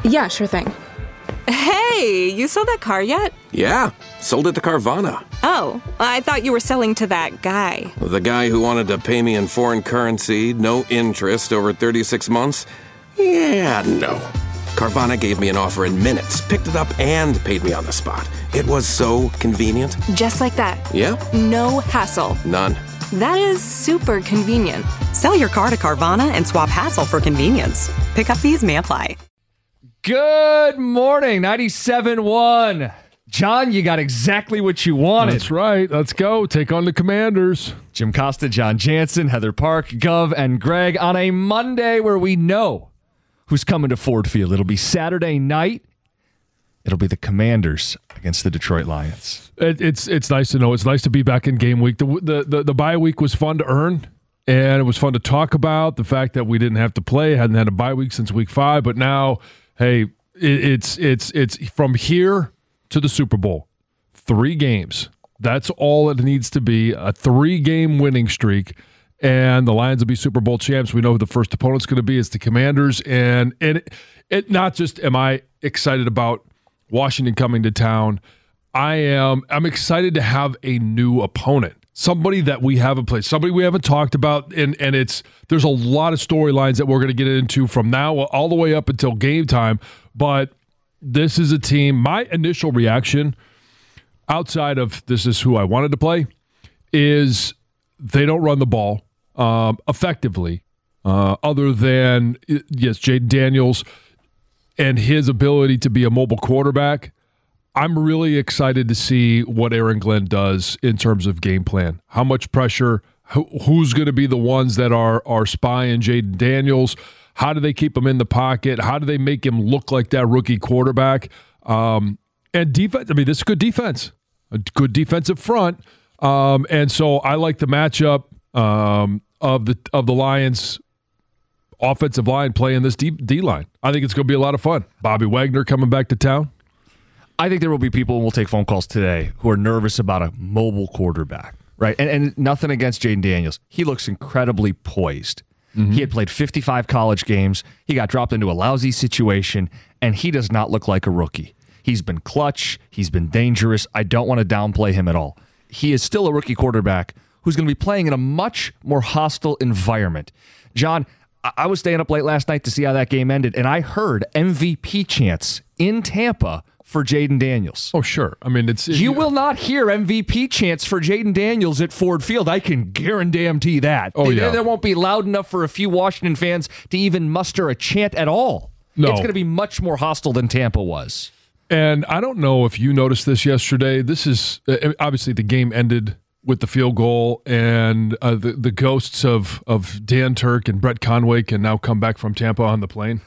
Yeah, sure thing. Hey, you sold that car yet? Yeah, sold it to Carvana. Oh, I thought you were selling to that guy. The guy who wanted to pay me in foreign currency, no interest, over 36 months? Yeah, no. Carvana gave me an offer in minutes, picked it up, and paid me on the spot. It was so convenient. Just like that. Yep. No hassle. None. That is super convenient. Sell your car to Carvana and swap hassle for convenience. Pickup fees may apply. Good morning, 97.1. John, you got exactly what you wanted. That's right. Let's go. Take on the Commanders. Jim Costa, John Jansen, Heather Park, Gov, and Greg on a Monday where we know who's coming to Ford Field. It'll be Saturday night. It'll be the Commanders against the Detroit Lions. It's nice to know. It's nice to be back in game week. The bye week was fun to earn, and it was fun to talk about the fact that we didn't have to play, hadn't had a bye week since week 5, but now, hey, it's from here to the Super Bowl. 3 games. That's all it needs to be, a 3-game winning streak, and the Lions will be Super Bowl champs. We know who the first opponent's going to be. It's the Commanders, and it not just am I excited about Washington coming to town, I'm excited to have a new opponent. Somebody that we haven't played, somebody we haven't talked about, and there's a lot of storylines that we're going to get into from now all the way up until game time. But this is a team, my initial reaction, outside of this is who I wanted to play, is they don't run the ball effectively, other than, yes, Jayden Daniels and his ability to be a mobile quarterback. I'm really excited to see what Aaron Glenn does in terms of game plan. How much pressure, who's going to be the ones that are spying Jayden Daniels? How do they keep him in the pocket? How do they make him look like that rookie quarterback? And defense, I mean, this is good defense, a good defensive front. And so I like the matchup of the Lions offensive line playing this D-line. I think it's going to be a lot of fun. Bobby Wagner coming back to town. I think there will be people, and we'll take phone calls today, who are nervous about a mobile quarterback, right? And nothing against Jayden Daniels. He looks incredibly poised. Mm-hmm. He had played 55 college games. He got dropped into a lousy situation, and he does not look like a rookie. He's been clutch. He's been dangerous. I don't want to downplay him at all. He is still a rookie quarterback who's going to be playing in a much more hostile environment. John, I was staying up late last night to see how that game ended, and I heard MVP chants in Tampa for Jayden Daniels. Oh, sure. I mean, you will not hear MVP chants for Jayden Daniels at Ford Field. I can guarantee that. Oh, yeah. They won't be loud enough for a few Washington fans to even muster a chant at all. No. It's going to be much more hostile than Tampa was. And I don't know if you noticed this yesterday. This is obviously the game ended with the field goal, and the ghosts of Dan Turk and Brett Conway can now come back from Tampa on the plane.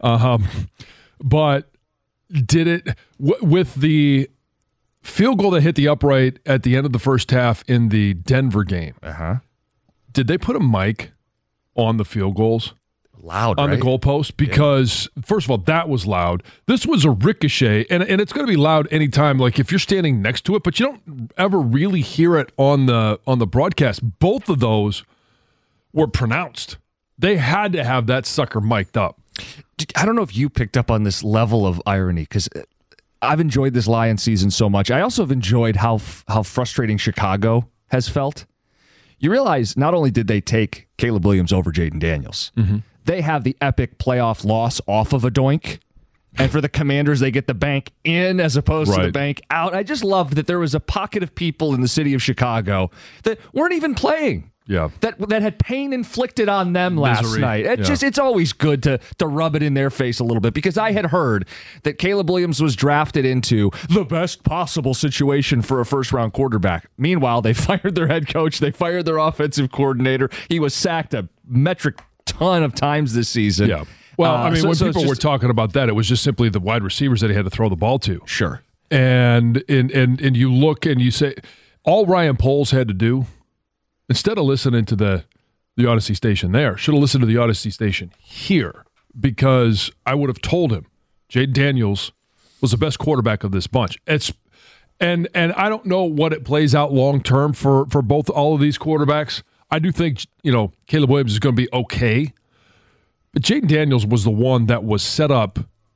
But did it with the field goal that hit the upright at the end of the first half in the Denver game? Did they put a mic on the field goals? Loud, on right? The goalpost? Because, First of all, that was loud. This was a ricochet, and it's going to be loud anytime, like if you're standing next to it, but you don't ever really hear it on the broadcast. Both of those were pronounced. They had to have that sucker mic'd up. I don't know if you picked up on this level of irony, because I've enjoyed this Lions season so much. I also have enjoyed how frustrating Chicago has felt. You realize not only did they take Caleb Williams over Jayden Daniels, they have the epic playoff loss off of a doink. And for the Commanders, they get the bank in as opposed to the bank out. I just loved that there was a pocket of people in the city of Chicago that weren't even playing. Yeah, that had pain inflicted on them last night. It's always good to rub it in their face a little bit, because I had heard that Caleb Williams was drafted into the best possible situation for a first-round quarterback. Meanwhile, they fired their head coach. They fired their offensive coordinator. He was sacked a metric ton of times this season. Yeah. Well, I mean, when people were talking about that, it was just simply the wide receivers that he had to throw the ball to. Sure. And you look and you say, all Ryan Poles had to do, instead of listening to the Odyssey station there, should have listened to the Odyssey station here, because I would have told him Jayden Daniels was the best quarterback of this bunch. And I don't know what it plays out long term for both all of these quarterbacks. I do think, Caleb Williams is going to be okay. But Jayden Daniels was the one that was set up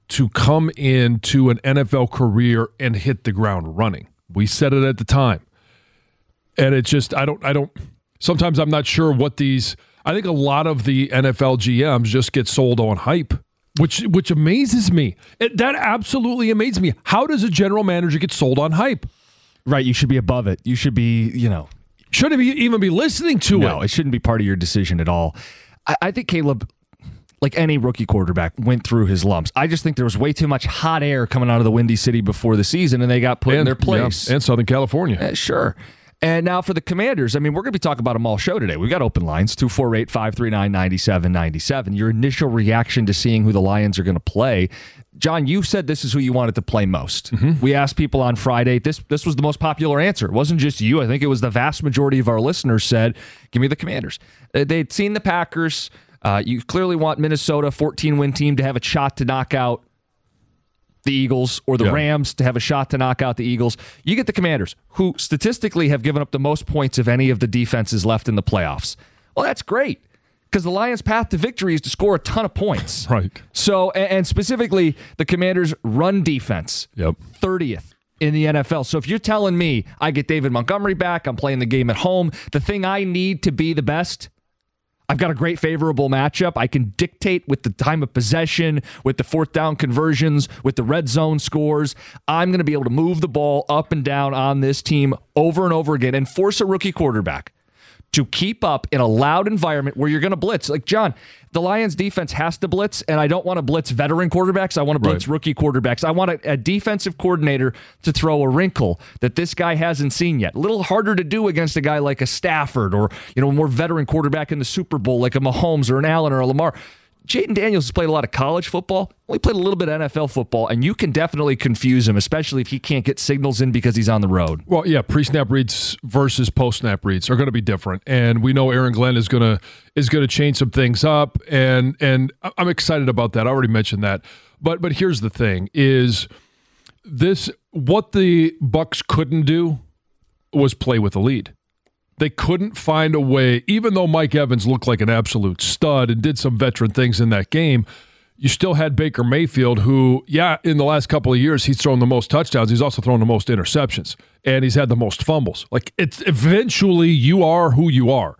to come into an NFL career and hit the ground running. We said it at the time. And it's just, I don't, sometimes I'm not sure what these, I think a lot of the NFL GMs just get sold on hype, which amazes me. That absolutely amazes me. How does a general manager get sold on hype? Right, you should be above it. You should be, Shouldn't even be listening to it. No, it shouldn't be part of your decision at all. I think Caleb, like any rookie quarterback, went through his lumps. I just think there was way too much hot air coming out of the Windy City before the season, and they got put in their place. Yeah, and Southern California. Sure. And now for the Commanders, we're going to be talking about them all show today. We've got open lines, 248-539-9797. Your initial reaction to seeing who the Lions are going to play. John, you said this is who you wanted to play most. Mm-hmm. We asked people on Friday. This was the most popular answer. It wasn't just you. I think it was the vast majority of our listeners said, give me the Commanders. They'd seen the Packers. You clearly want Minnesota, 14-win team, to have a shot to knock out the Eagles, or the Rams to have a shot to knock out the Eagles. You get the Commanders, who statistically have given up the most points of any of the defenses left in the playoffs. Well, that's great, because the Lions' path to victory is to score a ton of points. Right. So, and specifically, the Commanders' run defense, 30th in the NFL. So if you're telling me I get David Montgomery back, I'm playing the game at home, the thing I need to be the best, I've got a great favorable matchup. I can dictate with the time of possession, with the fourth down conversions, with the red zone scores. I'm going to be able to move the ball up and down on this team over and over again and force a rookie quarterback to keep up in a loud environment where you're going to blitz. Like, John, the Lions defense has to blitz, and I don't want to blitz veteran quarterbacks. I want to blitz rookie quarterbacks. I want a defensive coordinator to throw a wrinkle that this guy hasn't seen yet. A little harder to do against a guy like a Stafford, or a more veteran quarterback in the Super Bowl like a Mahomes or an Allen or a Lamar. Jayden Daniels has played a lot of college football. Well, he played a little bit of NFL football, and you can definitely confuse him, especially if he can't get signals in because he's on the road. Well, yeah, pre-snap reads versus post-snap reads are going to be different, and we know Aaron Glenn is going to change some things up, and I'm excited about that. I already mentioned that, but here's the thing: is this what the Bucs couldn't do was play with a lead. They couldn't find a way, even though Mike Evans looked like an absolute stud and did some veteran things in that game, you still had Baker Mayfield, who, in the last couple of years, he's thrown the most touchdowns. He's also thrown the most interceptions, and he's had the most fumbles. Like, it's eventually you are who you are,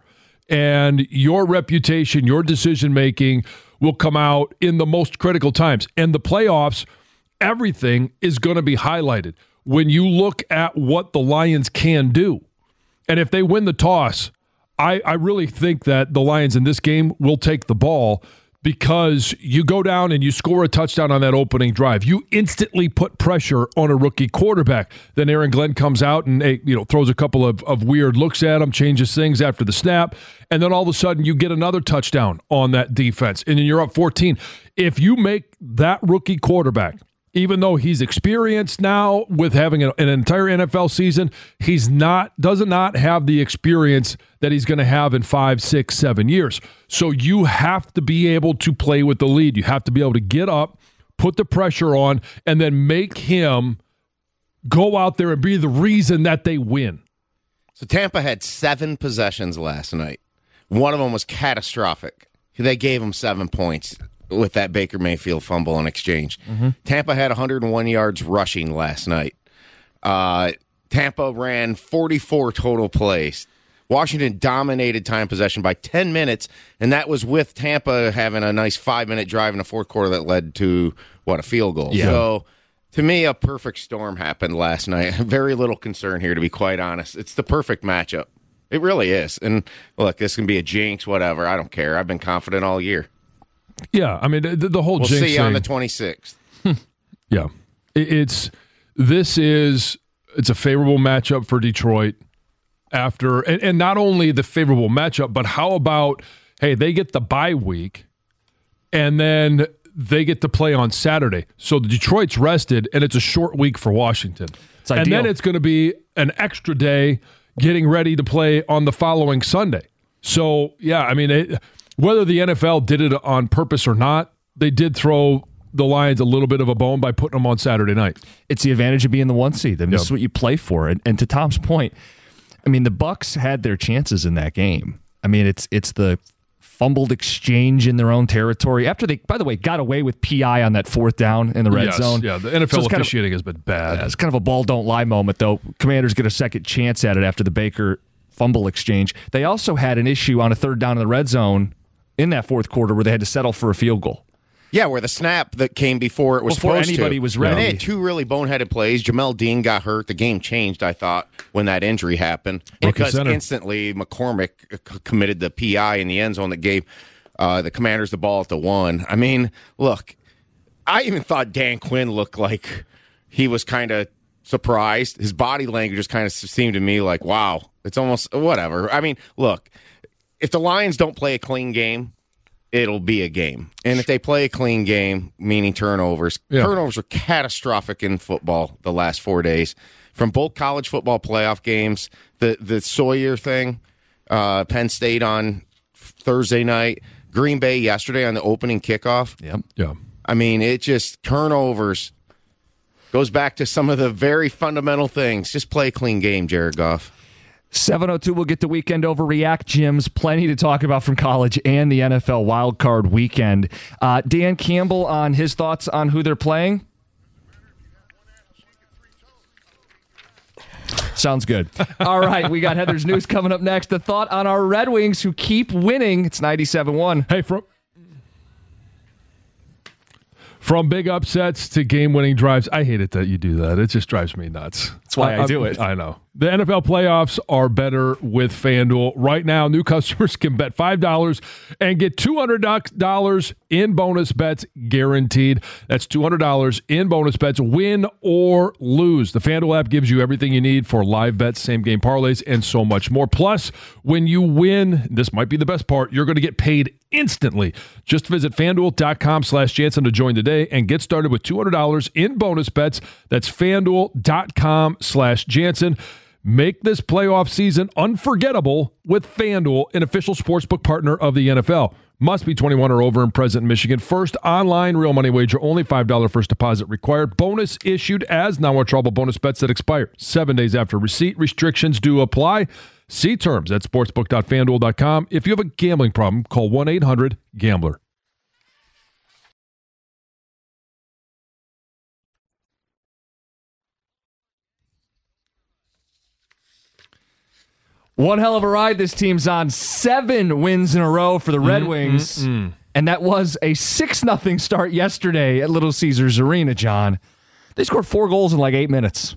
and your reputation, your decision-making will come out in the most critical times. And the playoffs, everything is going to be highlighted. When you look at what the Lions can do, and if they win the toss, I really think that the Lions in this game will take the ball, because you go down and you score a touchdown on that opening drive. You instantly put pressure on a rookie quarterback. Then Aaron Glenn comes out and throws a couple of weird looks at him, changes things after the snap, and then all of a sudden you get another touchdown on that defense, and then you're up 14. If you make that rookie quarterback, even though he's experienced now with having an entire NFL season, does not have the experience that he's going to have in 5, 6, 7 years. So you have to be able to play with the lead. You have to be able to get up, put the pressure on, and then make him go out there and be the reason that they win. So Tampa had 7 possessions last night. One of them was catastrophic. They gave him 7 points with that Baker Mayfield fumble in exchange. Mm-hmm. Tampa had 101 yards rushing last night. Tampa ran 44 total plays. Washington dominated time possession by 10 minutes, and that was with Tampa having a nice 5-minute drive in the fourth quarter that led to, a field goal. Yeah. So, to me, a perfect storm happened last night. Very little concern here, to be quite honest. It's the perfect matchup. It really is. And, look, this can be a jinx, whatever. I don't care. I've been confident all year. Yeah, I mean, the whole jinx thing. We'll see you on the 26th. Yeah. It's a favorable matchup for Detroit after, and not only the favorable matchup, but how about, hey, they get the bye week, and then they get to play on Saturday. So the Detroit's rested, and it's a short week for Washington. And then it's going to be an extra day getting ready to play on the following Sunday. So, yeah, I mean, whether the NFL did it on purpose or not, they did throw the Lions a little bit of a bone by putting them on Saturday night. It's the advantage of being the 1 seed. I mean, this is what you play for. And to Tom's point, I mean, the Bucs had their chances in that game. I mean, it's the fumbled exchange in their own territory after they, by the way, got away with PI on that fourth down in the red zone. Yeah, the NFL officiating has been bad. It's kind of a ball don't lie moment, though. Commanders get a second chance at it after the Baker fumble exchange. They also had an issue on a third down in the red zone in that fourth quarter where they had to settle for a field goal. Yeah, where the snap that came before it was Before supposed anybody to. was ready. And they had two really boneheaded plays. Jamel Dean got hurt. The game changed, I thought, when that injury happened. Because instantly McCormick committed the PI in the end zone that gave the Commanders the ball at the 1. I mean, look, I even thought Dan Quinn looked like he was kind of surprised. His body language just kind of seemed to me like, wow, it's almost whatever. I mean, look, if the Lions don't play a clean game, it'll be a game. And if they play a clean game, meaning turnovers, turnovers are catastrophic in football the last 4 days. From both college football playoff games, the Sawyer thing, Penn State on Thursday night, Green Bay yesterday on the opening kickoff. Yep. Yeah. I mean, it just turnovers goes back to some of the very fundamental things. Just play a clean game, Jared Goff. 7:02, we'll get to Weekend Overreact, Jim's. Plenty to talk about from college and the NFL wildcard weekend. Dan Campbell on his thoughts on who they're playing. Sounds good. All right, we got Heather's News coming up next. The thought on our Red Wings who keep winning. It's 97-1. Hey, from big upsets to game-winning drives, I hate it that you do that. It just drives me nuts. That's why I do it. I know. The NFL playoffs are better with FanDuel. Right now, new customers can bet $5 and get $200 in bonus bets guaranteed. That's $200 in bonus bets, win or lose. The FanDuel app gives you everything you need for live bets, same-game parlays, and so much more. Plus, when you win, this might be the best part, you're going to get paid instantly. Just visit FanDuel.com/Jansen to join today and get started with $200 in bonus bets. That's FanDuel.com/Jansen. Make this playoff season unforgettable with FanDuel, an official sportsbook partner of the NFL. Must be 21 or over and present in Michigan. First online real money wager, only $5 first deposit required. Bonus issued as non-withdrawable bonus bets that expire 7 days after receipt. Restrictions do apply. See terms at sportsbook.fanduel.com. If you have a gambling problem, call 1-800-GAMBLER. One hell of a ride this team's on. 7 wins in a row for the Red Wings. And that was a 6-0 start yesterday at Little Caesars Arena, John. They scored 4 goals in like 8 minutes.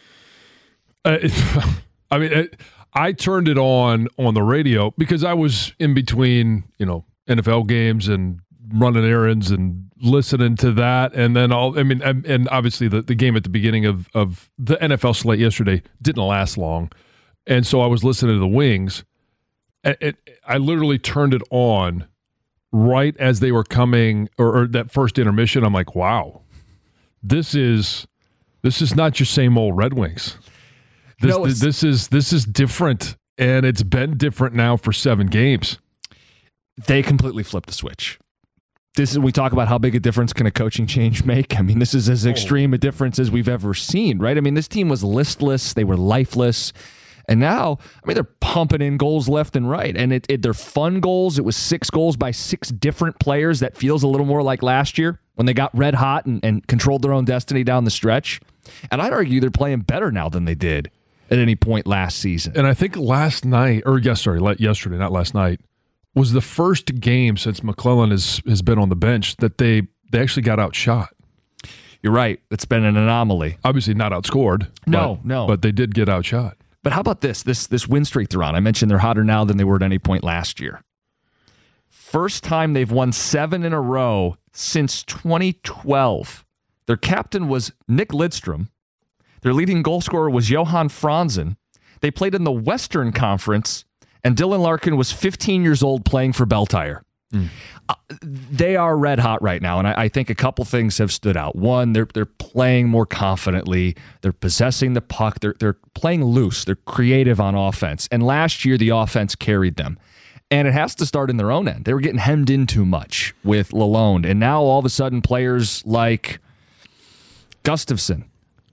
I turned it on the radio because I was in between, NFL games and running errands and listening to that. And then and obviously the game at the beginning of the NFL slate yesterday didn't last long. And so I was listening to the Wings. I literally turned it on right as they were coming, or that first intermission. I'm like, wow, this is not your same old Red Wings. This is different, and it's been different now for 7 games. They completely flipped the switch. We talk about how big a difference can a coaching change make. I mean, this is as extreme a difference as we've ever seen, right? I mean, this team was listless. They were lifeless. And now, they're pumping in goals left and right. And they're fun goals. It was 6 goals by 6 different players. That feels a little more like last year when they got red hot and controlled their own destiny down the stretch. And I'd argue they're playing better now than they did at any point last season. And I think yesterday, not last night, was the first game since McClellan has been on the bench that they actually got outshot. You're right. It's been an anomaly. Obviously not outscored. No. But they did get outshot. But how about this win streak they're on? I mentioned they're hotter now than they were at any point last year. First time they've won 7 in a row since 2012. Their captain was Nick Lidstrom. Their leading goal scorer was Johan Franzen. They played in the Western Conference, and Dylan Larkin was 15 years old playing for Bell Tire. They are red hot right now, and I think a couple things have stood out. One, they're playing more confidently. They're possessing the puck. They're playing loose. They're creative on offense. And last year, the offense carried them. And it has to start in their own end. They were getting hemmed in too much with Lalonde. And now, all of a sudden, players like Gustafsson,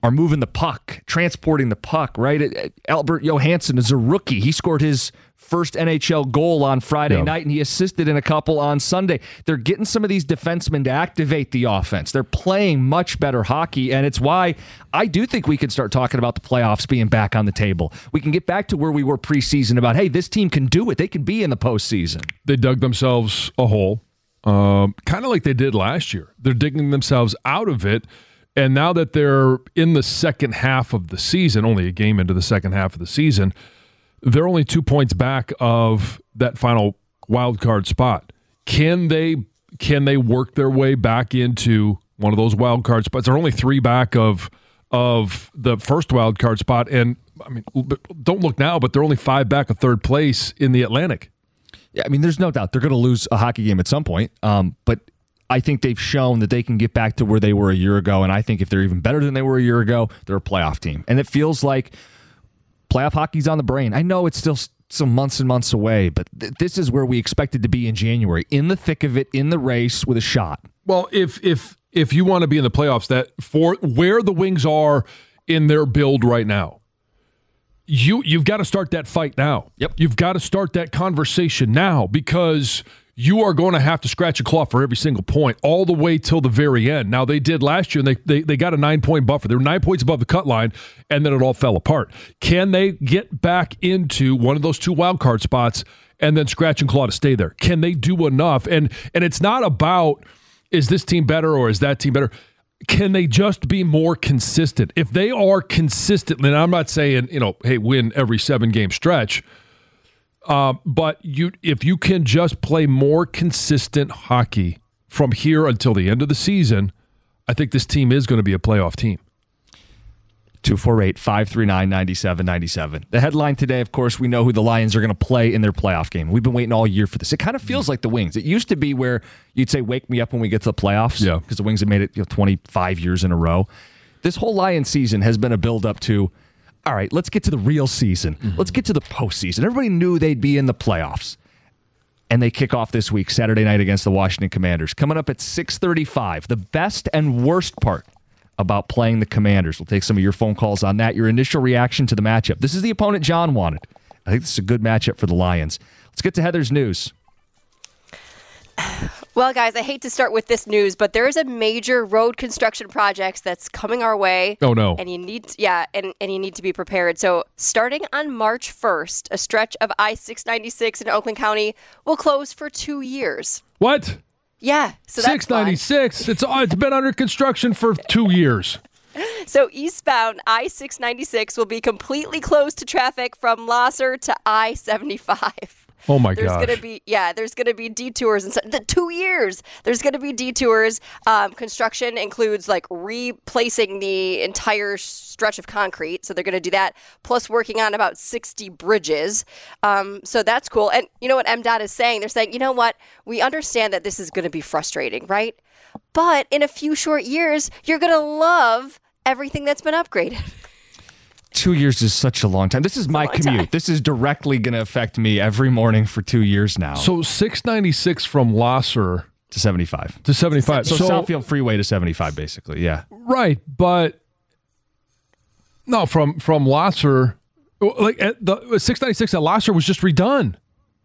are moving the puck, transporting the puck, right? Albert Johansson is a rookie. He scored his first NHL goal on Friday night, and he assisted in a couple on Sunday. They're getting some of these defensemen to activate the offense. They're playing much better hockey, and it's why I do think we can start talking about the playoffs being back on the table. We can get back to where we were preseason about, hey, this team can do it. They can be in the postseason. They dug themselves a hole, kind of like they did last year. They're digging themselves out of it, and now that they're in the second half of the season, only a game into the second half of the season, they're only 2 points back of that final wild card spot. Can they work their way back into one of those wild card spots? They're only 3 back of the first wild card spot, and I mean, don't look now, but they're only 5 back of third place in the Atlantic. Yeah, I mean, there's no doubt they're going to lose a hockey game at some point, but I think they've shown that they can get back to where they were a year ago, and I think if they're even better than they were a year ago, they're a playoff team. And it feels like playoff hockey's on the brain. I know it's still some months and months away, but this is where we expected to be in January, in the thick of it, in the race with a shot. Well, if you want to be in the playoffs, that for where the Wings are in their build right now, you've got to start that fight now. Yep. You've got to start that conversation now, because you are going to have to scratch a claw for every single point all the way till the very end. Now, they did last year, and they got a 9-point buffer. They were 9 points above the cut line, and then it all fell apart. Can they get back into one of those 2 wild card spots and then scratch and claw to stay there? Can they do enough? And it's not about, is this team better or is that team better? Can they just be more consistent? If they are consistent, and I'm not saying, hey, win every 7-game stretch, but if you can just play more consistent hockey from here until the end of the season, I think this team is going to be a playoff team. 248-539-9797. The headline today, of course, we know who the Lions are going to play in their playoff game. We've been waiting all year for this. It kind of feels like the Wings. It used to be where you'd say, wake me up when we get to the playoffs, because the Wings have made it 25 years in a row. This whole Lions season has been a build-up to, all right, let's get to the real season. Mm-hmm. Let's get to the postseason. Everybody knew they'd be in the playoffs. And they kick off this week, Saturday night against the Washington Commanders. Coming up at 6:35, the best and worst part about playing the Commanders. We'll take some of your phone calls on that, your initial reaction to the matchup. This is the opponent John wanted. I think this is a good matchup for the Lions. Let's get to Heather's news. Well, guys, I hate to start with this news, but there is a major road construction project that's coming our way. Oh, no. And you need to be prepared. So starting on March 1st, a stretch of I-696 in Oakland County will close for 2 years. What? Yeah. So that's 696. It's been under construction for 2 years. So eastbound I-696 will be completely closed to traffic from Lasser to I-75. Oh my gosh. There's going to be detours and the 2 years. There's going to be detours. Construction includes like replacing the entire stretch of concrete. So they're going to do that, plus working on about 60 bridges. So that's cool. And you know what MDOT is saying? They're saying, you know what? We understand that this is going to be frustrating, right? But in a few short years, you're going to love everything that's been upgraded. 2 years is such a long time. This is my commute. Time. This is directly going to affect me every morning for 2 years now. So 696 from Lasser to 75. To 75. So Southfield Freeway to 75, basically. Yeah. Right, but no, from Lasser, like the 696 at Lasser was just redone.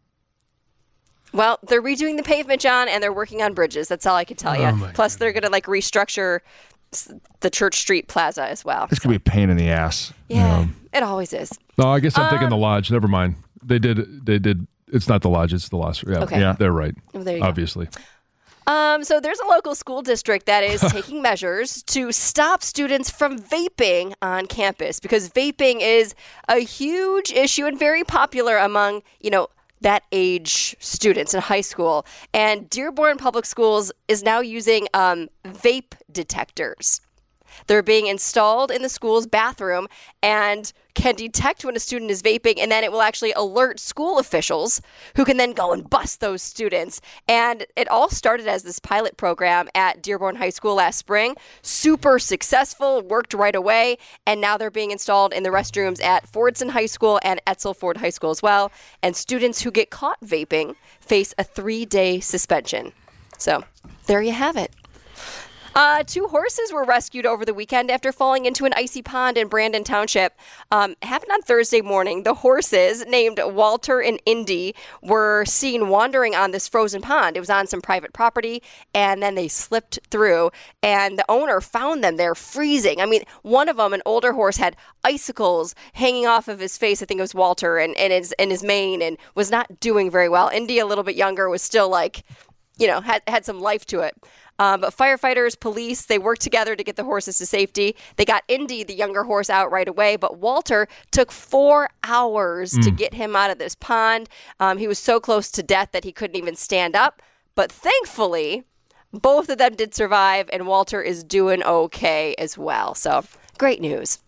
Well, they're redoing the pavement, John, and they're working on bridges. That's all I can tell you. Plus, they're going to like restructure the Church Street Plaza as well. This could be a pain in the ass. Yeah, it always is. No, I guess I'm thinking the Lodge. Never mind. They did. It's not the Lodge. It's the Lasser. Yeah, okay. Yeah, they're right. Well, there you obviously. Go. So there's a local school district that is taking measures to stop students from vaping on campus, because vaping is a huge issue and very popular among, that age students in high school. And Dearborn Public Schools is now using vape detectors. They're being installed in the school's bathroom and can detect when a student is vaping, and then it will actually alert school officials who can then go and bust those students. And it all started as this pilot program at Dearborn High School last spring. Super successful, worked right away, and now they're being installed in the restrooms at Fordson High School and Etzel Ford High School as well. And students who get caught vaping face a 3-day suspension. So there you have it. Two horses were rescued over the weekend after falling into an icy pond in Brandon Township. Happened on Thursday morning. The horses, named Walter and Indy, were seen wandering on this frozen pond. It was on some private property, and then they slipped through, and the owner found them there freezing. I mean, one of them, an older horse, had icicles hanging off of his face. I think it was Walter, and his mane, and was not doing very well. Indy, a little bit younger, was still like, had some life to it. But firefighters, police, they worked together to get the horses to safety. They got Indy, the younger horse, out right away. But Walter took 4 hours to get him out of this pond. He was so close to death that he couldn't even stand up. But thankfully, both of them did survive, and Walter is doing okay as well. So great news.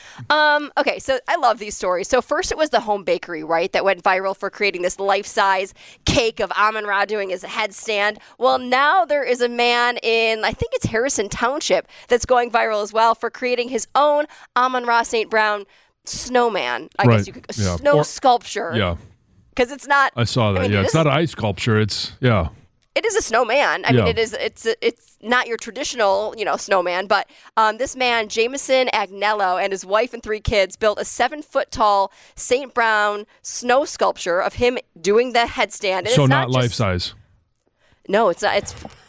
Okay, so I love these stories. So first it was the home bakery, right, that went viral for creating this life-size cake of Amon-Ra doing his headstand. Well, now there is a man in, I think it's Harrison Township, that's going viral as well for creating his own Amon-Ra St. Brown snowman. I guess you could, snow sculpture. Yeah. Because it's not. I saw that. I mean, it's not an ice sculpture. It's, It is a snowman. I mean, it's not your traditional, snowman, but this man, Jameson Agnello, and his wife and 3 kids built a 7-foot tall St. Brown snow sculpture of him doing the headstand. And so it's not life size. No, it's not.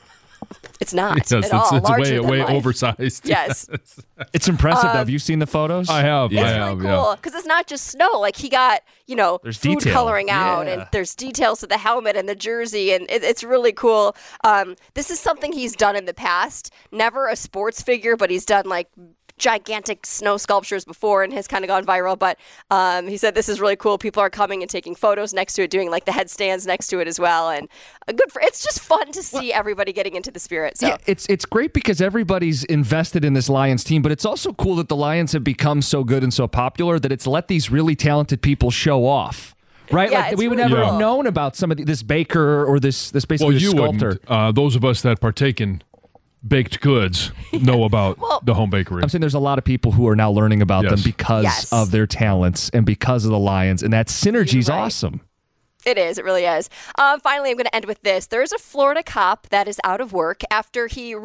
It's not yes, at all. It's larger way than life. oversized. Yes. It's impressive. Have you seen the photos? I have. It's really cool because it's not just snow. Like he got, there's food detail. coloring out, and there's details to the helmet and the jersey, and it's really cool. This is something he's done in the past. Never a sports figure, but he's done like gigantic snow sculptures before and has kind of gone viral. But he said this is really cool. People are coming and taking photos next to it, doing like the headstands next to it as well. And it's just fun to see everybody getting into the spirit. So yeah, it's great because everybody's invested in this Lions team, but it's also cool that the Lions have become so good and so popular that it's let these really talented people show off. Right? Yeah, like we would never have known about some of this baker or this basically this sculptor. Those of us that partake in baked goods know about the home bakery. I'm saying there's a lot of people who are now learning about them because of their talents and because of the Lions, and that synergy's awesome. It is. It really is. Finally, I'm going to end with this. There's a Florida cop that is out of work after he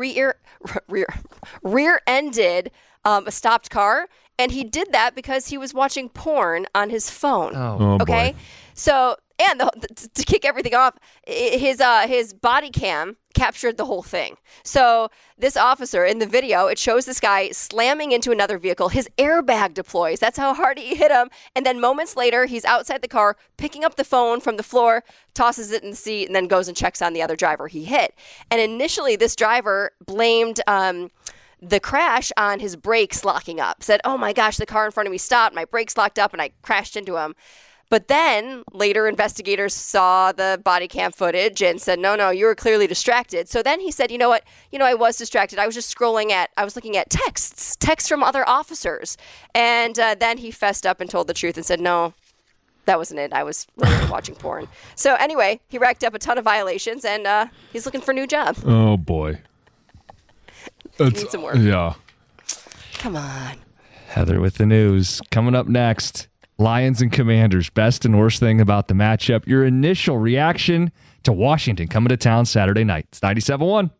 rear-ended a stopped car, and he did that because he was watching porn on his phone. Oh okay? Boy. So, and to kick everything off, his body cam captured the whole thing. So this officer in the video, it shows this guy slamming into another vehicle. His airbag deploys. That's how hard he hit him. And then moments later, he's outside the car, picking up the phone from the floor, tosses it in the seat, and then goes and checks on the other driver he hit. And initially, this driver blamed the crash on his brakes locking up. Said, oh my gosh, the car in front of me stopped, my brakes locked up, and I crashed into him. But then later investigators saw the body cam footage and said, no, you were clearly distracted. So then he said, you know what? I was distracted. I was just I was looking at texts from other officers. And then he fessed up and told the truth and said, no, that wasn't it. I was literally watching porn. So anyway, he racked up a ton of violations and he's looking for a new job. Oh, boy. He needs some work. Yeah. Come on. Heather with the news. Coming up next. Lions and Commanders, best and worst thing about the matchup. Your initial reaction to Washington coming to town Saturday night. It's 97.1.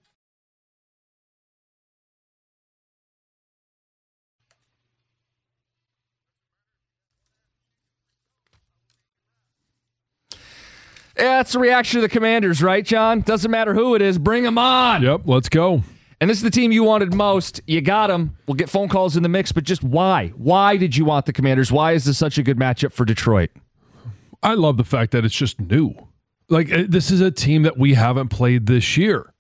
Yeah, it's the reaction of the Commanders, right, John? Doesn't matter who it is. Bring them on. Yep, let's go. And this is the team you wanted most. You got them. We'll get phone calls in the mix, but just why? Why did you want the Commanders? Why is this such a good matchup for Detroit? I love the fact that it's just new. Like, this is a team that we haven't played this year.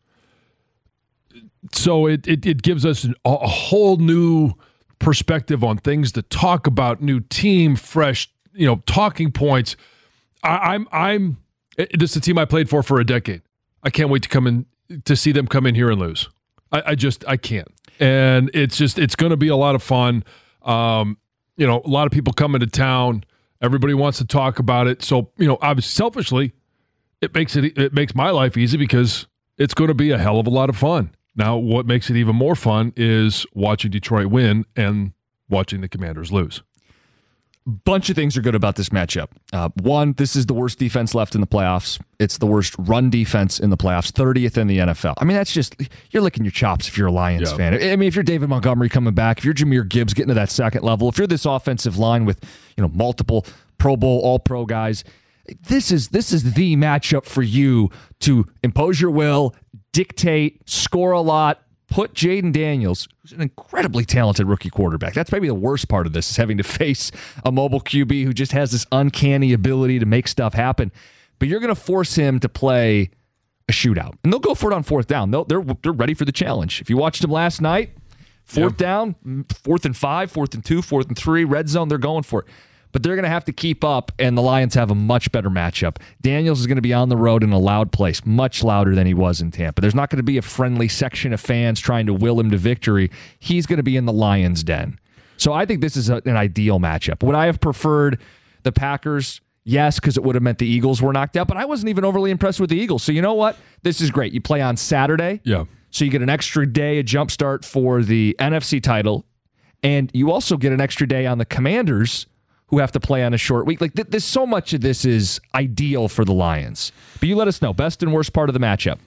So it gives us a whole new perspective on things to talk about, new team, fresh, talking points. This is a team I played for a decade. I can't wait to see them come in here and lose. I can't. And it's going to be a lot of fun. A lot of people come into town. Everybody wants to talk about it. So, obviously, selfishly, it makes my life easy because it's going to be a hell of a lot of fun. Now, what makes it even more fun is watching Detroit win and watching the Commanders lose. bunch of things are good about this matchup. One, this is the worst defense left in the playoffs. It's the worst run defense in the playoffs, 30th in the NFL. I mean, that's just, you're licking your chops if you're a Lions fan. I mean, if you're David Montgomery coming back, if you're Jahmyr Gibbs getting to that second level, if you're this offensive line with, multiple Pro Bowl, All-Pro guys, this is the matchup for you to impose your will, dictate, score a lot, put Jaden Daniels, who's an incredibly talented rookie quarterback. That's maybe the worst part of this, is having to face a mobile QB who just has this uncanny ability to make stuff happen. But you're going to force him to play a shootout. And they'll go for it on fourth down. They're ready for the challenge. If you watched him last night, fourth down, 4th and 5, 4th and 2, 4th and 3, red zone, they're going for it. But they're going to have to keep up, and the Lions have a much better matchup. Daniels is going to be on the road in a loud place, much louder than he was in Tampa. There's not going to be a friendly section of fans trying to will him to victory. He's going to be in the Lions' den. So I think this is an ideal matchup. Would I have preferred the Packers? Yes, because it would have meant the Eagles were knocked out, but I wasn't even overly impressed with the Eagles. So you know what? This is great. You play on Saturday. Yeah. So you get an extra day, a jump start for the NFC title, and you also get an extra day on the Commanders, who have to play on a short week. Like, there's so much of this is ideal for the Lions. But you let us know. Best and worst part of the matchup.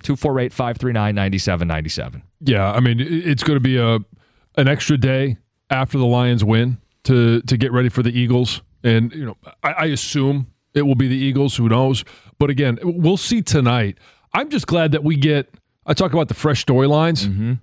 248-539-9797. Yeah, I mean, it's going to be an extra day after the Lions win to get ready for the Eagles. And, I assume it will be the Eagles. Who knows? But again, we'll see tonight. I'm just glad that I talk about the fresh storylines. Mm-hmm.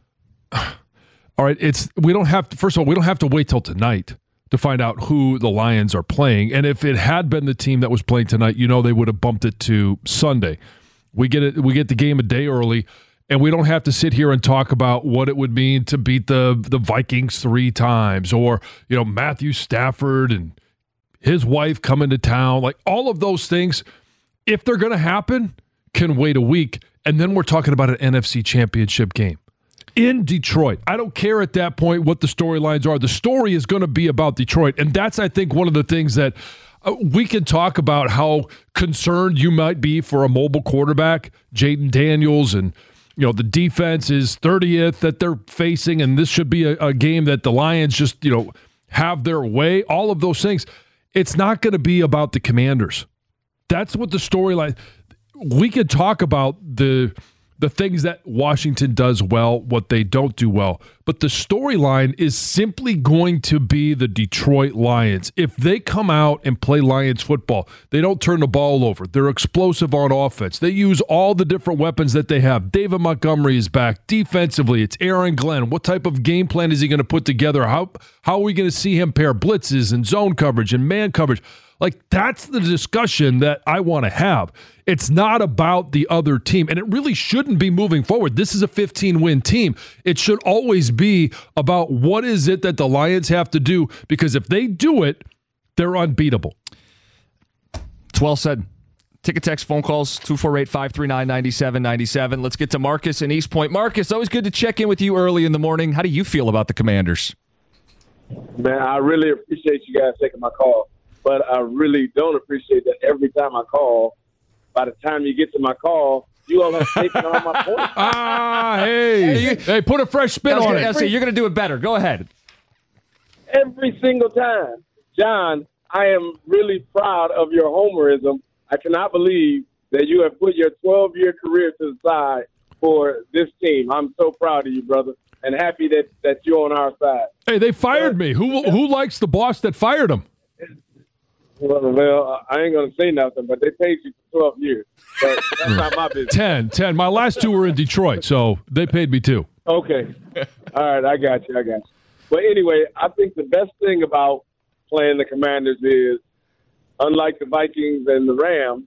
All right, we don't have to wait till tonight to find out who the Lions are playing. And if it had been the team that was playing tonight, they would have bumped it to Sunday. We get the game a day early, and we don't have to sit here and talk about what it would mean to beat the Vikings 3 times, or, Matthew Stafford and his wife coming to town. Like, all of those things, if they're going to happen, can wait a week. And then we're talking about an NFC Championship game in Detroit. I don't care at that point what the storylines are. The story is going to be about Detroit. And that's, I think, one of the things that we can talk about, how concerned you might be for a mobile quarterback, Jaden Daniels, and, the defense is 30th that they're facing, and this should be a game that the Lions just, have their way. All of those things. It's not going to be about the Commanders. That's what the storyline. We could talk about the things that Washington does well, what they don't do well. But the storyline is simply going to be the Detroit Lions. If they come out and play Lions football, they don't turn the ball over. They're explosive on offense. They use all the different weapons that they have. David Montgomery is back. Defensively, it's Aaron Glenn. What type of game plan is he going to put together? How are we going to see him pair blitzes and zone coverage and man coverage? Like, that's the discussion that I want to have. It's not about the other team, and it really shouldn't be moving forward. This is a 15-win team. It should always be about what is it that the Lions have to do, because if they do it, they're unbeatable. It's well said. Ticket, text, phone calls, 248-539-9797. Let's get to Marcus in East Point. Marcus, always good to check in with you early in the morning. How do you feel about the Commanders? Man, I really appreciate you guys taking my call. But I really don't appreciate that every time I call, by the time you get to my call, you all have taken all my points. Hey, put a fresh spin on it. You're going to do it better. Go ahead. Every single time. John, I am really proud of your homerism. I cannot believe that you have put your 12-year career to the side for this team. I'm so proud of you, brother, and happy that you're on our side. Hey, they fired me. Who likes the boss that fired him? Well, I ain't going to say nothing, but they paid you for 12 years. But that's not my business. 10. My last 2 were in Detroit, so they paid me too. Okay. All right, I got you. But anyway, I think the best thing about playing the Commanders is, unlike the Vikings and the Rams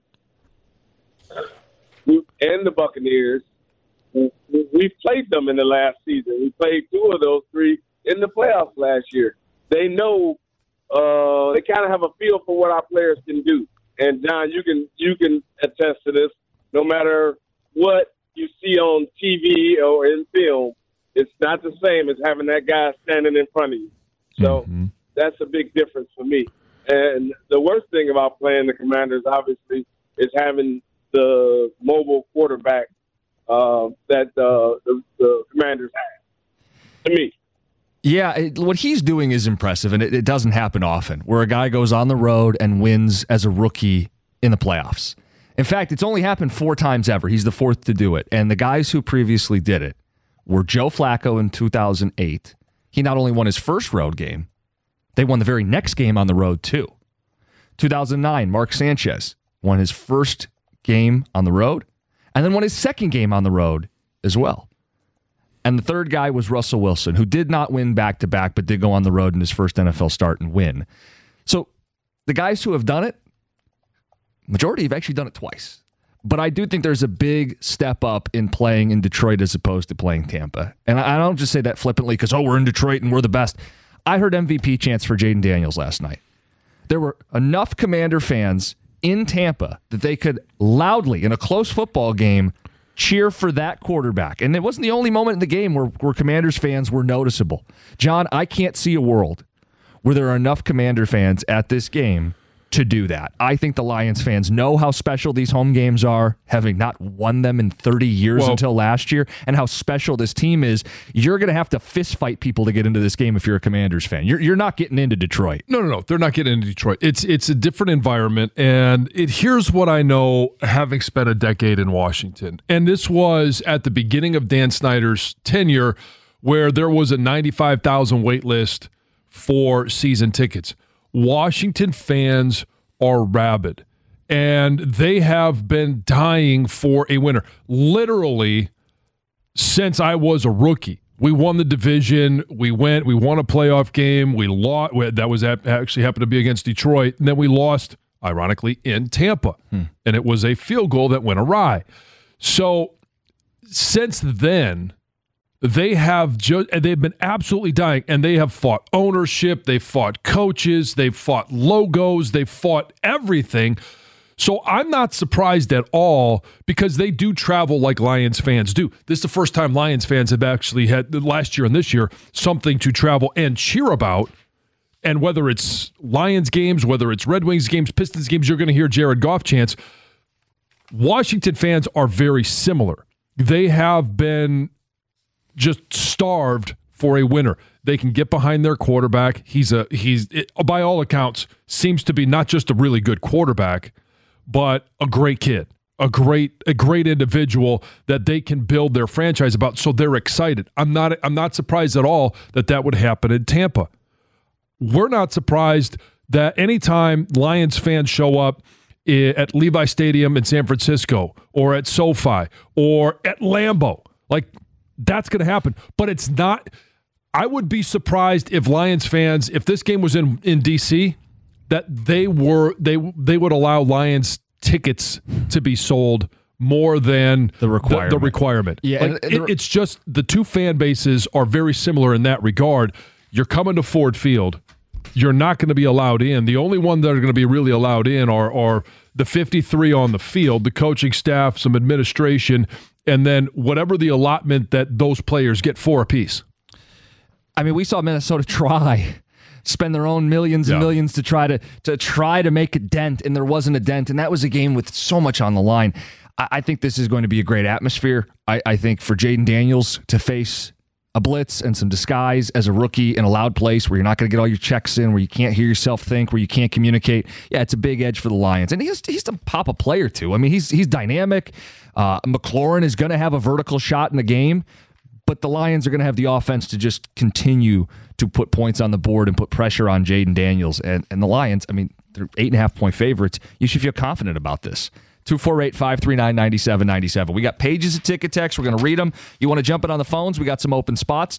and the Buccaneers, we've played them in the last season. We played 2 of those 3 in the playoffs last year. They know. They kind of have a feel for what our players can do. And John, you can attest to this. No matter what you see on TV or in film, it's not the same as having that guy standing in front of you. So that's a big difference for me. And the worst thing about playing the Commanders, obviously, is having the mobile quarterback that the Commanders have. To me. Yeah, what he's doing is impressive, and it doesn't happen often, where a guy goes on the road and wins as a rookie in the playoffs. In fact, it's only happened 4 times ever. He's the 4th to do it. And the guys who previously did it were Joe Flacco in 2008. He not only won his first road game, they won the very next game on the road, too. 2009, Mark Sanchez won his first game on the road, and then won his second game on the road as well. And the third guy was Russell Wilson, who did not win back-to-back, but did go on the road in his first NFL start and win. So the guys who have done it, majority have actually done it twice. But I do think there's a big step up in playing in Detroit as opposed to playing Tampa. And I don't just say that flippantly because, we're in Detroit and we're the best. I heard MVP chants for Jayden Daniels last night. There were enough Commander fans in Tampa that they could loudly, in a close football game, cheer for that quarterback. And it wasn't the only moment in the game where Commanders fans were noticeable. John, I can't see a world where there are enough Commander fans at this game to do that. I think the Lions fans know how special these home games are, having not won them in 30 years until last year, and how special this team is. You're going to have to fist fight people to get into this game if you're a Commanders fan. You're not getting into Detroit. No. They're not getting into Detroit. It's a different environment, and here's what I know, having spent a decade in Washington. And this was at the beginning of Dan Snyder's tenure, where there was a 95,000 wait list for season tickets. Washington fans are rabid, and they have been dying for a winner. Literally, since I was a rookie, we won the division. We won a playoff game. We lost. That was actually happened to be against Detroit, and then we lost, ironically, in Tampa, and it was a field goal that went awry. So since then, they've been absolutely dying, and they have fought ownership, they've fought coaches, they've fought logos, they've fought everything. So I'm not surprised at all because they do travel like Lions fans do. This is the first time Lions fans have actually had, last year and this year, something to travel and cheer about. And whether it's Lions games, whether it's Red Wings games, Pistons games, you're going to hear Jared Goff chants. Washington fans are very similar. They have been just starved for a winner. They can get behind their quarterback. He's by all accounts seems to be not just a really good quarterback, but a great kid, a great individual that they can build their franchise about. So they're excited. I'm not surprised at all that would happen in Tampa. We're not surprised that anytime Lions fans show up at Levi Stadium in San Francisco or at SoFi or at Lambeau, that's going to happen. But it's not. I would be surprised if Lions fans, if this game was in D.C., that they would allow Lions tickets to be sold more than the requirement. Yeah, it's just the two fan bases are very similar in that regard. You're coming to Ford Field. You're not going to be allowed in. The only one that are going to be really allowed in are the 53 on the field, the coaching staff, some administration, and then whatever the allotment that those players get, 4 apiece. I mean, we saw Minnesota spend their own millions and millions to try to make a dent, and there wasn't a dent, and that was a game with so much on the line. I think this is going to be a great atmosphere. I think for Jayden Daniels to face a blitz and some disguise as a rookie in a loud place where you're not going to get all your checks in, where you can't hear yourself think, where you can't communicate. Yeah, it's a big edge for the Lions. And he's to pop a player too. I mean, he's dynamic. McLaurin is going to have a vertical shot in the game, but the Lions are going to have the offense to just continue to put points on the board and put pressure on Jayden Daniels. And the Lions, I mean, they're 8.5-point favorites. You should feel confident about this. 248-539-9797. We got pages of ticket text. We're going to read them. You want to jump in on the phones? We got some open spots.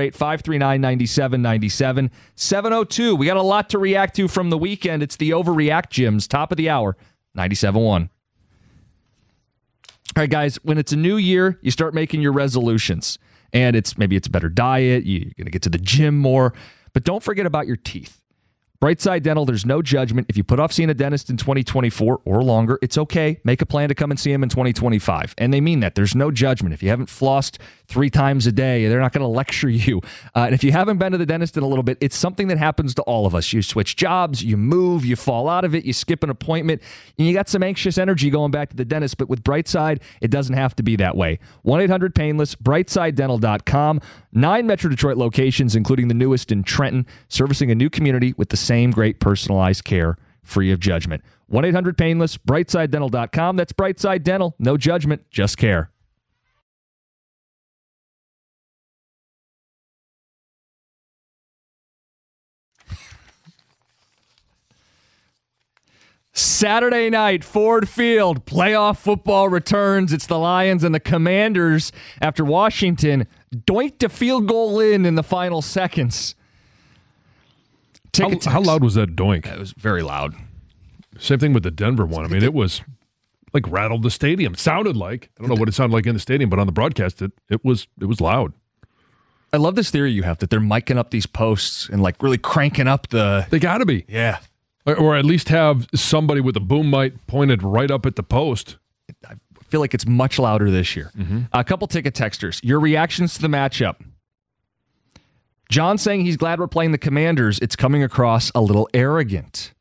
248-539-9797. 702. We got a lot to react to from the weekend. It's the Overreact Gyms. Top of the hour. 97.1. All right, guys. When it's a new year, you start making your resolutions. And maybe it's a better diet. You're going to get to the gym more. But don't forget about your teeth. Brightside Dental, there's no judgment. If you put off seeing a dentist in 2024 or longer, it's okay. Make a plan to come and see him in 2025. And they mean that. There's no judgment. If you haven't flossed 3 times a day, they're not going to lecture you. And if you haven't been to the dentist in a little bit, it's something that happens to all of us. You switch jobs, you move, you fall out of it, you skip an appointment, and you got some anxious energy going back to the dentist. But with Brightside, it doesn't have to be that way. 1-800-PAINLESS, BrightsideDental.com. 9 Metro Detroit locations, including the newest in Trenton, servicing a new community with the same great personalized care, free of judgment. 1-800-PAINLESS, BrightsideDental.com. That's Brightside Dental. No judgment, just care. Saturday night, Ford Field, playoff football returns. It's the Lions and the Commanders after Washington doinked a field goal in the final seconds. How loud was that doink? It was very loud. Same thing with the Denver one. I mean, it was like rattled the stadium. It sounded like, I don't know what it sounded like in the stadium, but on the broadcast, it was loud. I love this theory you have that they're miking up these posts and like really cranking up the... They got to be. Yeah. Or at least have somebody with a boom mic pointed right up at the post. I feel like it's much louder this year. Mm-hmm. A couple ticket texters. Your reactions to the matchup. John saying he's glad we're playing the Commanders. It's coming across a little arrogant.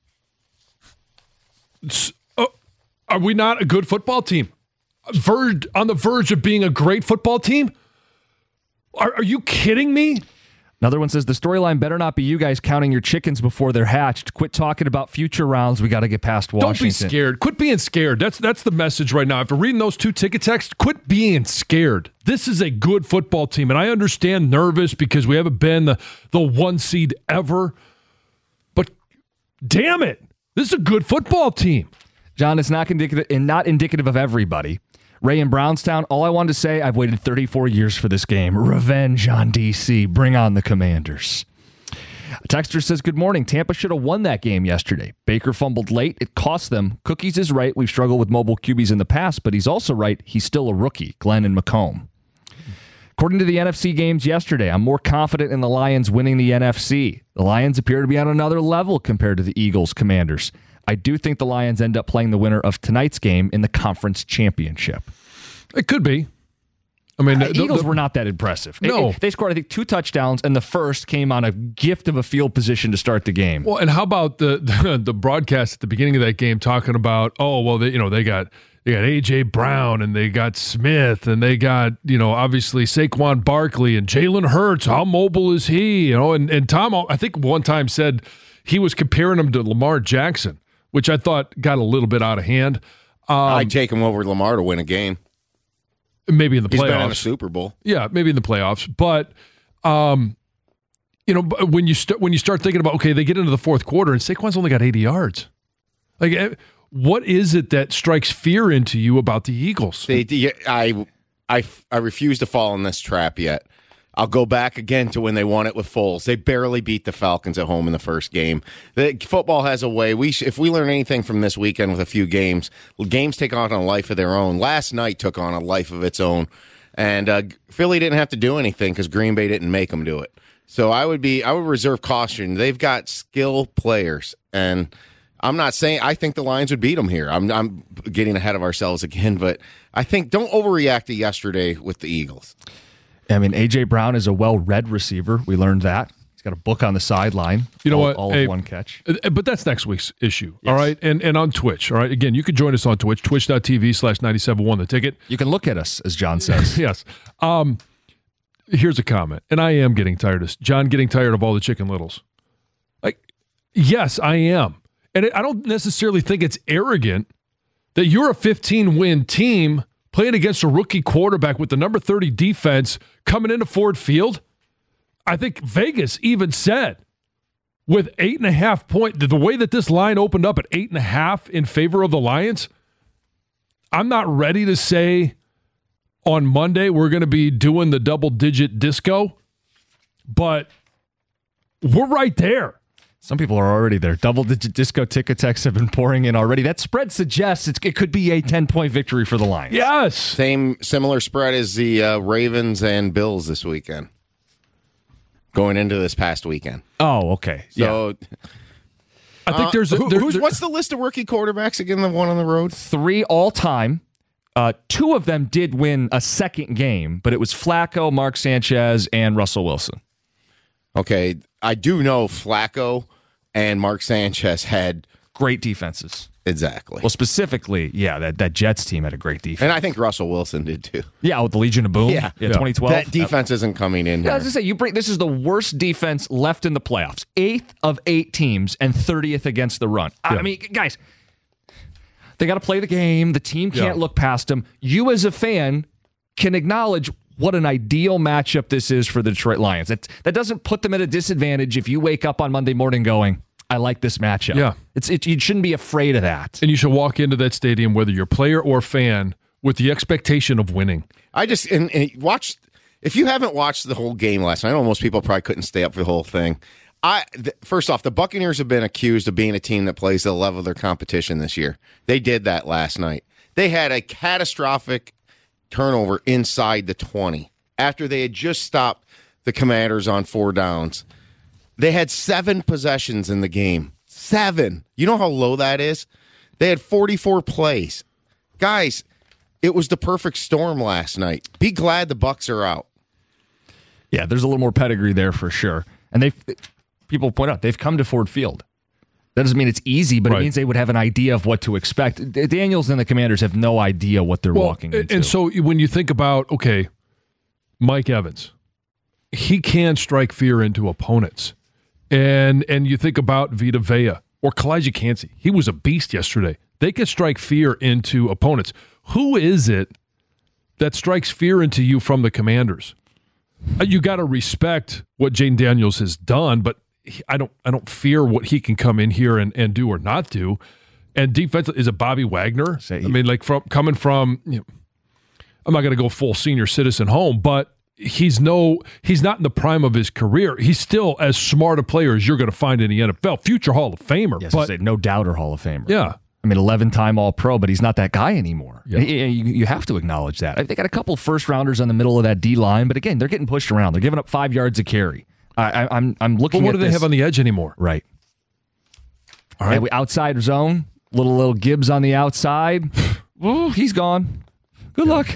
Are we not a good football team? On the verge of being a great football team? Are you kidding me? Another one says, the storyline better not be you guys counting your chickens before they're hatched. Quit talking about future rounds. We got to get past Washington. Don't be scared. Quit being scared. That's the message right now. After reading those 2 ticket texts, quit being scared. This is a good football team, and I understand nervous because we haven't been the 1 seed ever. But damn it, this is a good football team. John, it's not indicative of everybody. Ray in Brownstown, all I wanted to say, I've waited 34 years for this game. Revenge on DC. Bring on the Commanders. A texter says, good morning. Tampa should have won that game yesterday. Baker fumbled late. It cost them. Cookies is right. We've struggled with mobile QBs in the past, but he's also right. He's still a rookie. Glenn and Macomb. According to the NFC games yesterday, I'm more confident in the Lions winning the NFC. The Lions appear to be on another level compared to the Eagles, Commanders. I do think the Lions end up playing the winner of tonight's game in the conference championship. It could be. I mean, the Eagles were not that impressive. No. They scored, I think, 2 touchdowns, and the first came on a gift of a field position to start the game. Well, and how about the broadcast at the beginning of that game talking about, they got A.J. Brown, and they got Smith, and they got, obviously Saquon Barkley and Jalen Hurts. How mobile is he? And Tom, I think one time said he was comparing him to Lamar Jackson, which I thought got a little bit out of hand. I'd take him over Lamar to win a game. Maybe in the playoffs. He's been in a Super Bowl. Yeah, maybe in the playoffs. But, when you start thinking about, okay, they get into the fourth quarter and Saquon's only got 80 yards. Like, what is it that strikes fear into you about the Eagles? I refuse to fall in this trap yet. I'll go back again to when they won it with Foles. They barely beat the Falcons at home in the first game. Football has a way. If we learn anything from this weekend with a few games take on a life of their own. Last night took on a life of its own. And Philly didn't have to do anything because Green Bay didn't make them do it. So I would reserve caution. They've got skill players, and I'm not saying I think the Lions would beat them here. I'm getting ahead of ourselves again, but I think don't overreact to yesterday with the Eagles. I mean, A.J. Brown is a well-read receiver. We learned that. He's got a book on the sideline. You know what? All of one catch. But that's next week's issue, Yes. all right? And on Twitch, all right? Again, you can join us on Twitch, twitch.tv/971 The Ticket. You can look at us, as John says. Yes. Here's a comment, and I am getting tired of all the Chicken Littles. Like, yes, I am. And I don't necessarily think it's arrogant that you're a 15-win team playing against a rookie quarterback with the number 30 defense coming into Ford Field. I think Vegas even said with 8.5 points, the way that this line opened up at 8.5 in favor of the Lions, I'm not ready to say on Monday we're going to be doing the double-digit disco, but we're right there. Some people are already there. Double-digit disco ticket texts have been pouring in already. That spread suggests it could be a 10-point victory for the Lions. Yes. Similar spread as the Ravens and Bills this weekend. Going into this past weekend. Oh, okay. So I think what's the list of rookie quarterbacks again? The one on the road? 3 all-time. 2 of them did win a second game, but it was Flacco, Mark Sanchez, and Russell Wilson. Okay, I do know Flacco and Mark Sanchez had great defenses. Exactly. Well, specifically, yeah, that Jets team had a great defense. And I think Russell Wilson did too. Yeah, with the Legion of Boom. Yeah. 2012. That defense isn't coming in here. I was going to say, this is the worst defense left in the playoffs. 8th of 8 teams and 30th against the run. Yeah. I mean, guys, they got to play the game. The team can't look past them. You as a fan can acknowledge what an ideal matchup this is for the Detroit Lions. That doesn't put them at a disadvantage if you wake up on Monday morning going, I like this matchup. Yeah. You shouldn't be afraid of that. And you should walk into that stadium, whether you're player or fan, with the expectation of winning. And watch, if you haven't watched the whole game last night, I know most people probably couldn't stay up for the whole thing. First off, the Buccaneers have been accused of being a team that plays the level of their competition this year. They did that last night. They had a catastrophic turnover inside the 20 after they had just stopped the Commanders on 4 downs. They had 7 possessions in the game. 7. You know how low that is? They had 44 plays. Guys, it was the perfect storm last night. Be glad the Bucs are out. Yeah, there's a little more pedigree there for sure. And people point out, they've come to Ford Field. That doesn't mean it's easy, but it means they would have an idea of what to expect. Daniels and the Commanders have no idea what they're walking into. And so when you think about, okay, Mike Evans, he can strike fear into opponents. And you think about Vita Vea or Kalijah Kancey. He was a beast yesterday. They can strike fear into opponents. Who is it that strikes fear into you from the Commanders? You got to respect what Jane Daniels has done, but I don't fear what he can come in here and do or not do. And defense, is it Bobby Wagner? I mean, like coming from, I'm not going to go full senior citizen home, but he's not in the prime of his career. He's still as smart a player as you're going to find in the NFL. Future Hall of Famer. Yes, but no doubter Hall of Famer. Yeah. I mean, 11-time All-Pro, but he's not that guy anymore. Yeah. You have to acknowledge that. They got a couple first-rounders on the middle of that D-line, but again, they're getting pushed around. They're giving up 5 yards a carry. I'm looking at But what do they have on the edge anymore? Right. All right. Outside zone, little Gibbs on the outside. Ooh, he's gone. Good luck.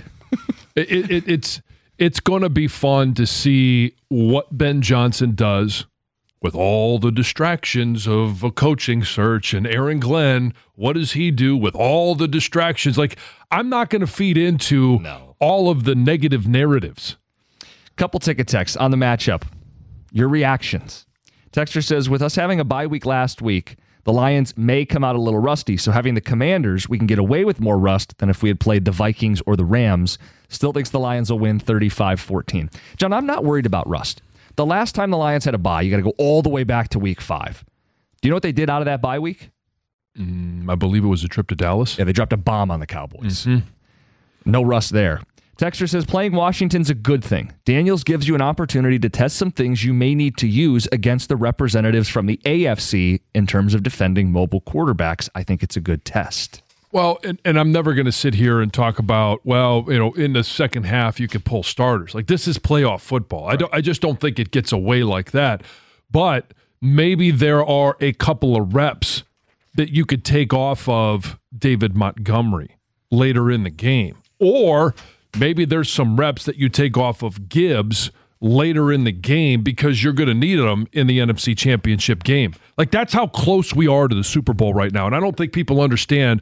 It's going to be fun to see what Ben Johnson does with all the distractions of a coaching search and Aaron Glenn. What does he do with all the distractions? Like, I'm not going to feed into all of the negative narratives. Couple ticket texts on the matchup. Your reactions. Texter says, with us having a bye week last week, the Lions may come out a little rusty, so having the Commanders, we can get away with more rust than if we had played the Vikings or the Rams. Still thinks the Lions will win 35-14. John, I'm not worried about rust. The last time the Lions had a bye, you got to go all the way back to week 5. Do you know what they did out of that bye week? I believe it was a trip to Dallas. Yeah, they dropped a bomb on the Cowboys. No rust there. Texter says, playing Washington's a good thing. Daniels gives you an opportunity to test some things you may need to use against the representatives from the AFC in terms of defending mobile quarterbacks. I think it's a good test. Well, and I'm never going to sit here and talk about, in the second half you could pull starters. Like, this is playoff football. Right. I just don't think it gets away like that. But maybe there are a couple of reps that you could take off of David Montgomery later in the game. Or maybe there's some reps that you take off of Gibbs later in the game because you're going to need them in the NFC Championship game. Like, that's how close we are to the Super Bowl right now. And I don't think people understand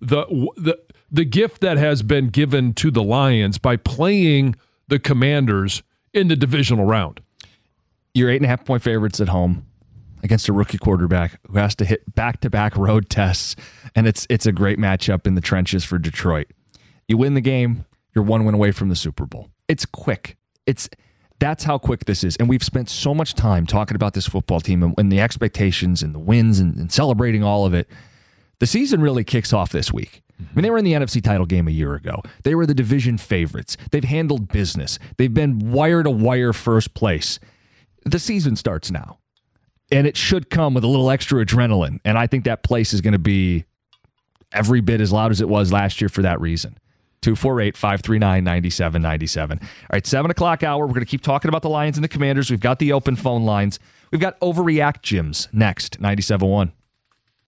the gift that has been given to the Lions by playing the Commanders in the divisional round. You're 8.5-point favorites at home against a rookie quarterback who has to hit back-to-back road tests, and it's a great matchup in the trenches for Detroit. You win the game, you're 1 win away from the Super Bowl. It's quick. That's how quick this is. And we've spent so much time talking about this football team and the expectations and the wins and celebrating all of it. The season really kicks off this week. I mean, they were in the NFC title game a year ago. They were the division favorites. They've handled business. They've been wire-to-wire first place. The season starts now. And it should come with a little extra adrenaline. And I think that place is going to be every bit as loud as it was last year for that reason. 248-539-9797. All right, 7 o'clock hour. We're going to keep talking about the Lions and the Commanders. We've got the open phone lines. We've got Overreact Gyms next, 97.1.